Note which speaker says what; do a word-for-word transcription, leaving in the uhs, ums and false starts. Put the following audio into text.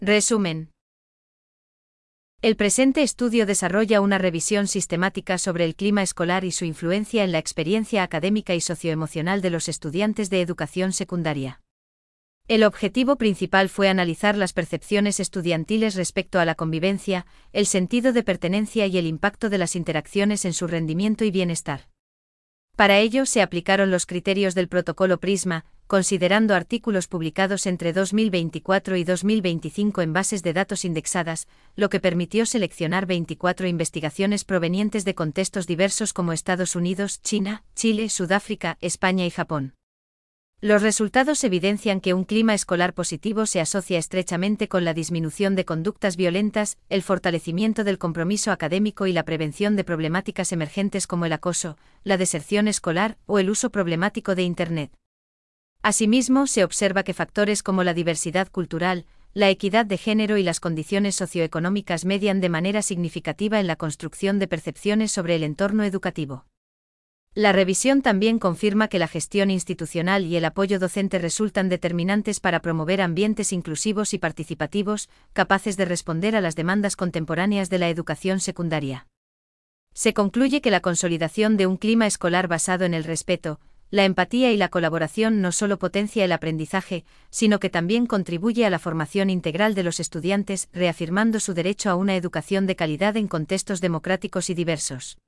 Speaker 1: Resumen. El presente estudio desarrolla una revisión sistemática sobre el clima escolar y su influencia en la experiencia académica y socioemocional de los estudiantes de educación secundaria. El objetivo principal fue analizar las percepciones estudiantiles respecto a la convivencia, el sentido de pertenencia y el impacto de las interacciones en su rendimiento y bienestar. Para ello se aplicaron los criterios del protocolo Prisma, considerando artículos publicados entre dos mil veinticuatro y dos mil veinticinco en bases de datos indexadas, lo que permitió seleccionar veinticuatro investigaciones provenientes de contextos diversos como Estados Unidos, China, Chile, Sudáfrica, España y Japón. Los resultados evidencian que un clima escolar positivo se asocia estrechamente con la disminución de conductas violentas, el fortalecimiento del compromiso académico y la prevención de problemáticas emergentes como el acoso, la deserción escolar o el uso problemático de Internet. Asimismo, se observa que factores como la diversidad cultural, la equidad de género y las condiciones socioeconómicas median de manera significativa en la construcción de percepciones sobre el entorno educativo. La revisión también confirma que la gestión institucional y el apoyo docente resultan determinantes para promover ambientes inclusivos y participativos, capaces de responder a las demandas contemporáneas de la educación secundaria. Se concluye que la consolidación de un clima escolar basado en el respeto, la empatía y la colaboración no solo potencia el aprendizaje, sino que también contribuye a la formación integral de los estudiantes, reafirmando su derecho a una educación de calidad en contextos democráticos y diversos.